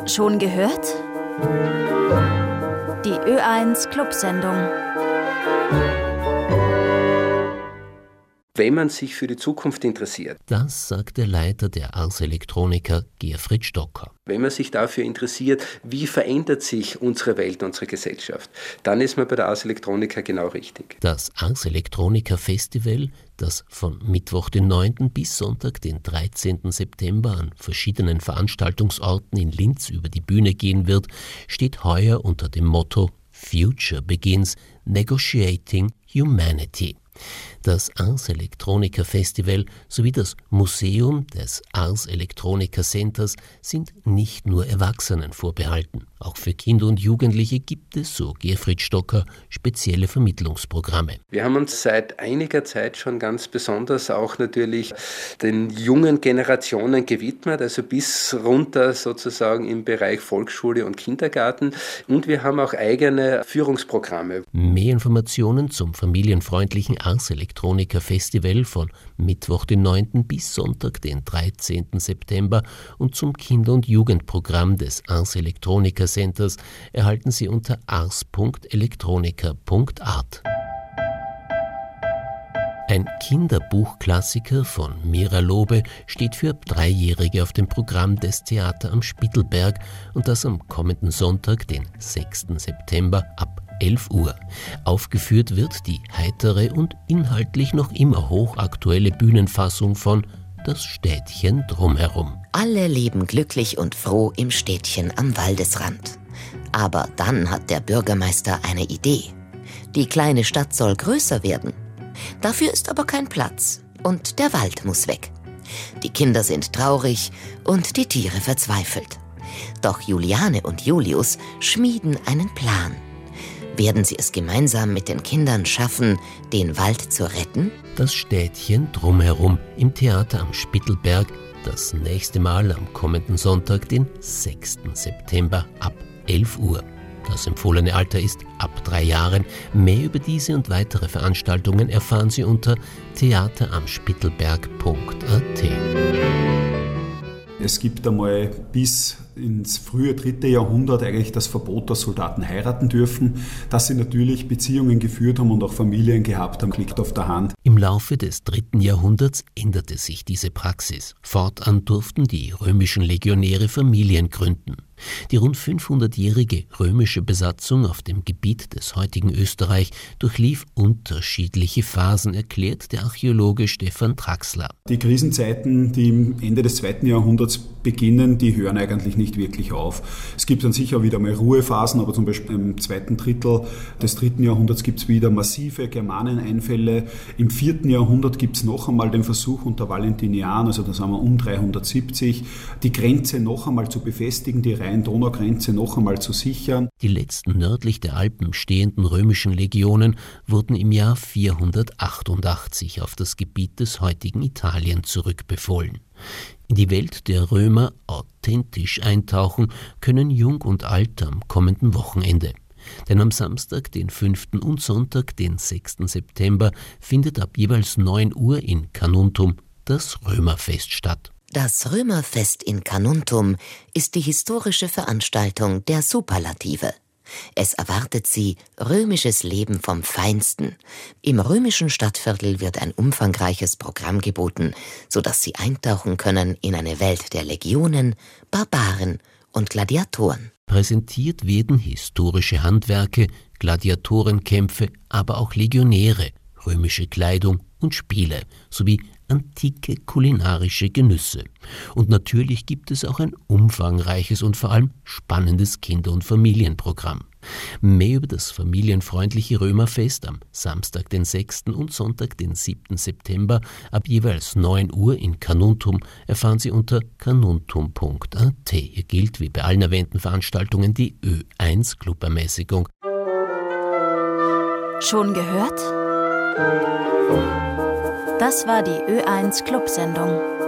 Schon gehört? Die Ö1 Clubsendung. Wenn man sich für die Zukunft interessiert. Das sagt der Leiter der Ars Electronica, Gerfried Stocker. Wenn man sich dafür interessiert, wie verändert sich unsere Welt, unsere Gesellschaft, dann ist man bei der Ars Electronica genau richtig. Das Ars Electronica Festival, das von Mittwoch den 9. bis Sonntag den 13. September an verschiedenen Veranstaltungsorten in Linz über die Bühne gehen wird, steht heuer unter dem Motto Future Begins Negotiating Humanity. Das Ars Electronica Festival sowie das Museum des Ars Electronica Centers sind nicht nur Erwachsenen vorbehalten. Auch für Kinder und Jugendliche gibt es, so Gerfried Stocker, spezielle Vermittlungsprogramme. Wir haben uns seit einiger Zeit schon ganz besonders auch natürlich den jungen Generationen gewidmet, also bis runter sozusagen im Bereich Volksschule und Kindergarten. Und wir haben auch eigene Führungsprogramme. Mehr Informationen zum familienfreundlichen Ars Electronica Festival von Mittwoch den 9. bis Sonntag den 13. September und zum Kinder- und Jugendprogramm des Ars Electronica Centers erhalten Sie unter ars.electronica.art. Ein Kinderbuchklassiker von Mira Lobe steht für ab 3-Jährige auf dem Programm des Theater am Spittelberg und das am kommenden Sonntag, den 6. September, ab 11 Uhr. Aufgeführt wird die heitere und inhaltlich noch immer hochaktuelle Bühnenfassung von Das Städtchen drumherum. Alle leben glücklich und froh im Städtchen am Waldesrand. Aber dann hat der Bürgermeister eine Idee. Die kleine Stadt soll größer werden. Dafür ist aber kein Platz und der Wald muss weg. Die Kinder sind traurig und die Tiere verzweifelt. Doch Juliane und Julius schmieden einen Plan. Werden sie es gemeinsam mit den Kindern schaffen, den Wald zu retten? Das Städtchen drumherum im Theater am Spittelberg, das nächste Mal am kommenden Sonntag, den 6. September ab 11 Uhr. Das empfohlene Alter ist ab 3 Jahren. Mehr über diese und weitere Veranstaltungen erfahren Sie unter theateramspittelberg.at. Es gibt einmal bis ins frühe 3. Jahrhundert eigentlich das Verbot, dass Soldaten heiraten dürfen. Dass sie natürlich Beziehungen geführt haben und auch Familien gehabt haben, liegt auf der Hand. Im Laufe des 3. Jahrhunderts änderte sich diese Praxis. Fortan durften die römischen Legionäre Familien gründen. Die rund 500-jährige römische Besatzung auf dem Gebiet des heutigen Österreich durchlief unterschiedliche Phasen, erklärt der Archäologe Stefan Traxler. Die Krisenzeiten, die im Ende des 2. Jahrhunderts beginnen, die hören eigentlich nicht wirklich auf. Es gibt dann sicher wieder mal Ruhephasen, aber zum Beispiel im 2. Drittel des 3. Jahrhunderts gibt es wieder massive Germaneneinfälle. Im 4. Jahrhundert gibt es noch einmal den Versuch unter Valentinian, also da sind wir um 370, die Grenze noch einmal zu befestigen, die Rhein-Donau-Grenze noch einmal zu sichern. Die letzten nördlich der Alpen stehenden römischen Legionen wurden im Jahr 488 auf das Gebiet des heutigen Italien zurückbefohlen. In die Welt der Römer authentisch eintauchen können Jung und Alt am kommenden Wochenende. Denn am Samstag, den 5. und Sonntag, den 6. September, findet ab jeweils 9 Uhr in Carnuntum das Römerfest statt. Das Römerfest in Carnuntum ist die historische Veranstaltung der Superlative. Es erwartet Sie römisches Leben vom Feinsten. Im römischen Stadtviertel wird ein umfangreiches Programm geboten, sodass Sie eintauchen können in eine Welt der Legionen, Barbaren und Gladiatoren. Präsentiert werden historische Handwerke, Gladiatorenkämpfe, aber auch Legionäre, römische Kleidung und Spiele sowie antike kulinarische Genüsse. Und natürlich gibt es auch ein umfangreiches und vor allem spannendes Kinder- und Familienprogramm. Mehr über das familienfreundliche Römerfest am Samstag, den 6. und Sonntag, den 7. September ab jeweils 9 Uhr in Carnuntum erfahren Sie unter carnuntum.at. Hier gilt wie bei allen erwähnten Veranstaltungen die Ö1 Clubermäßigung. Schon gehört? Das war die Ö1 Clubsendung.